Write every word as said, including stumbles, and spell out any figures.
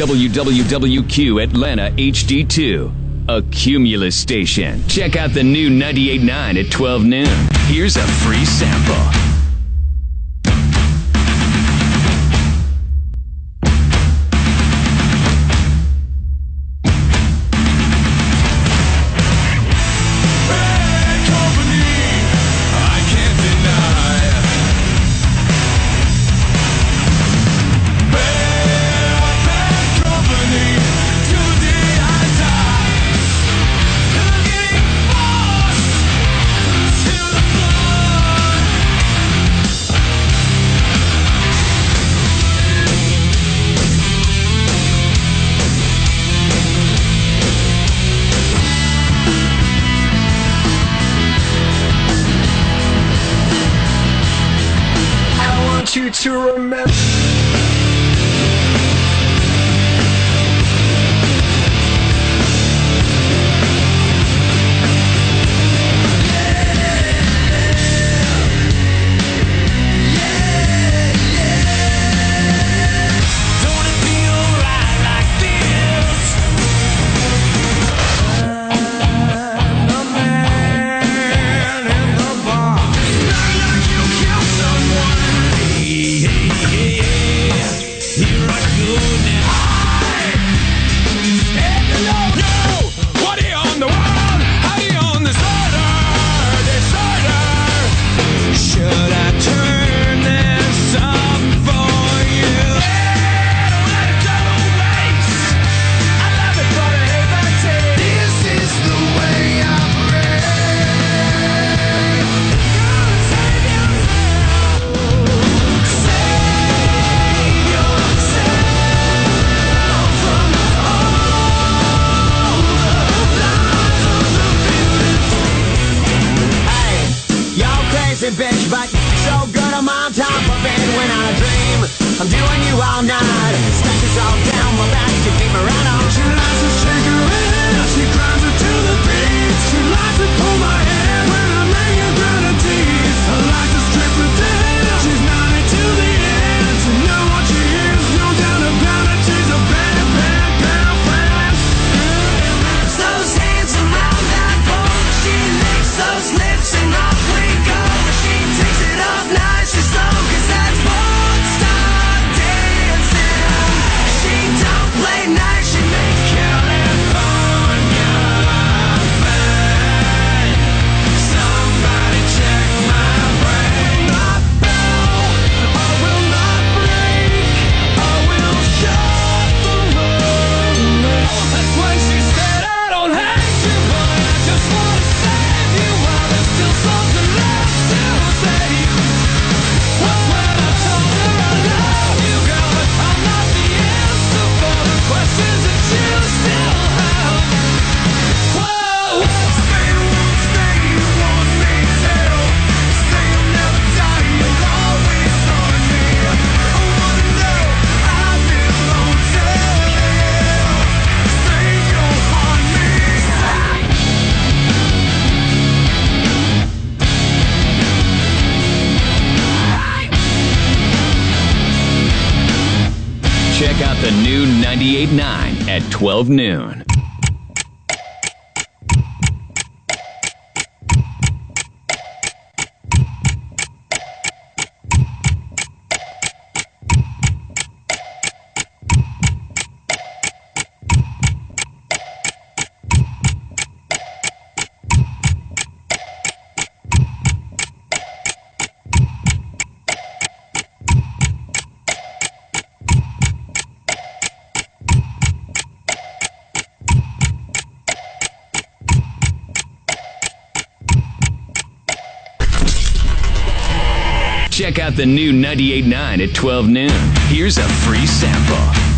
W W W Q Atlanta H D two, a Cumulus station. Check out the new ninety-eight point nine at twelve noon. Here's a free sample. You to remember. Bitch, but so good I'm on top of it when I dream I'm doing you all night. Scratches all down my back to keep me right on. She likes to shake her head, she cries it to the beat. She likes to pull my hair when I'm making grind her teeth. I like to strip her down, she's ninety to the end. To know what she is, no doubt about it. She's a bad, bad girlfriend. Those hands around that boat, she licks those lips and off we go. Takes it off nice and slow, cause that's Monster dancing. She don't play nice, she makes California fine. Somebody check my brain. Not bow, I will not break, I will shut the room. That's when she said I don't hate you, but I just wanna save you while there's still something left to say. Was when I told her I love you, girl, but I'm not the answer for the questions that you still have. Whoa, stay, won't stay, you want me to. Stay, you'll never die, you'll always on me. I wanna know, I belong to you. Stay, you'll haunt me. Check out the new ninety-eight point nine at twelve noon. Check out the new ninety-eight point nine at twelve noon. Here's a free sample.